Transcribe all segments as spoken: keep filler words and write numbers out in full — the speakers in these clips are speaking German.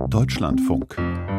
Deutschlandfunk.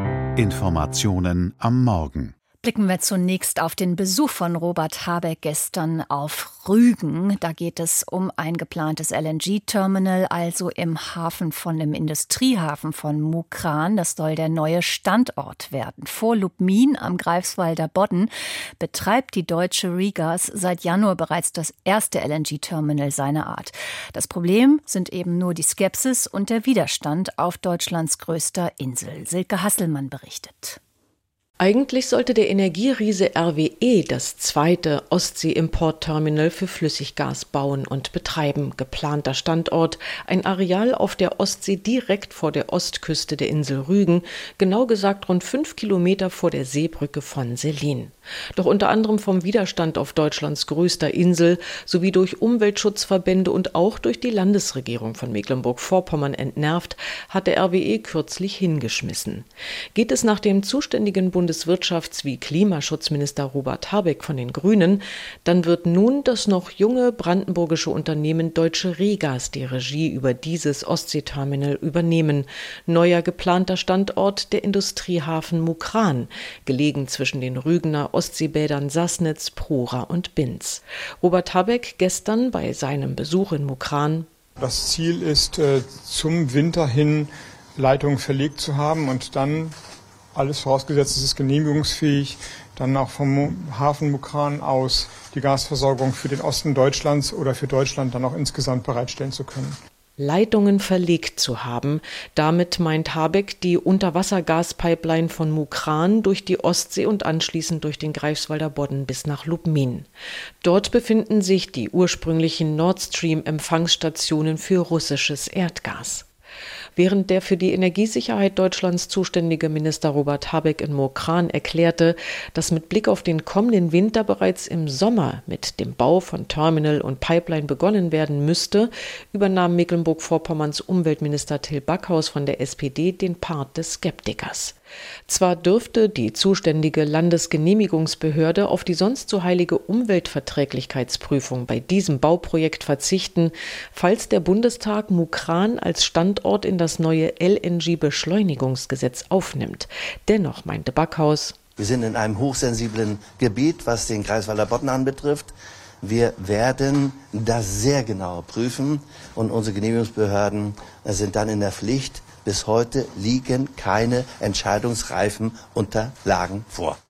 Informationen am Morgen. Blicken wir zunächst auf den Besuch von Robert Habeck gestern auf Rügen. Da geht es um ein geplantes L N G-Terminal, also im Hafen von dem Industriehafen von Mukran. Das soll der neue Standort werden. Vor Lubmin am Greifswalder Bodden betreibt die deutsche Regas seit Januar bereits das erste L N G-Terminal seiner Art. Das Problem sind eben nur die Skepsis und der Widerstand auf Deutschlands größter Insel. Silke Hasselmann berichtet. Eigentlich sollte der Energieriese R W E das zweite Ostsee-Importterminal für Flüssiggas bauen und betreiben. Geplanter Standort, ein Areal auf der Ostsee direkt vor der Ostküste der Insel Rügen, genau gesagt rund fünf Kilometer vor der Seebrücke von Sellin. Doch unter anderem vom Widerstand auf Deutschlands größter Insel sowie durch Umweltschutzverbände und auch durch die Landesregierung von Mecklenburg-Vorpommern entnervt, hat der R W E kürzlich hingeschmissen. Geht es nach dem zuständigen Bund Bundeswirtschafts- wie Klimaschutzminister Robert Habeck von den Grünen, dann wird nun das noch junge brandenburgische Unternehmen Deutsche Regas die Regie über dieses Ostseeterminal übernehmen. Neuer geplanter Standort der Industriehafen Mukran, gelegen zwischen den Rügener Ostseebädern Sassnitz, Prora und Binz. Robert Habeck gestern bei seinem Besuch in Mukran: Das Ziel ist, äh, zum Winter hin Leitungen verlegt zu haben und dann, alles vorausgesetzt, es ist genehmigungsfähig, dann auch vom Hafen Mukran aus die Gasversorgung für den Osten Deutschlands oder für Deutschland dann auch insgesamt bereitstellen zu können. Leitungen verlegt zu haben. Damit meint Habeck die Unterwassergaspipeline von Mukran durch die Ostsee und anschließend durch den Greifswalder Bodden bis nach Lubmin. Dort befinden sich die ursprünglichen Nord Stream-Empfangsstationen für russisches Erdgas. Während der für die Energiesicherheit Deutschlands zuständige Minister Robert Habeck in Mukran erklärte, dass mit Blick auf den kommenden Winter bereits im Sommer mit dem Bau von Terminal und Pipeline begonnen werden müsste, übernahm Mecklenburg-Vorpommerns Umweltminister Till Backhaus von der S P D den Part des Skeptikers. Zwar dürfte die zuständige Landesgenehmigungsbehörde auf die sonst so heilige Umweltverträglichkeitsprüfung bei diesem Bauprojekt verzichten, falls der Bundestag Mukran als Standort in das neue L N G-Beschleunigungsgesetz aufnimmt. Dennoch meinte Backhaus: Wir sind in einem hochsensiblen Gebiet, was den Greifswalder Bodden anbetrifft. Wir werden das sehr genau prüfen und unsere Genehmigungsbehörden sind dann in der Pflicht. Bis heute liegen keine entscheidungsreifen Unterlagen vor.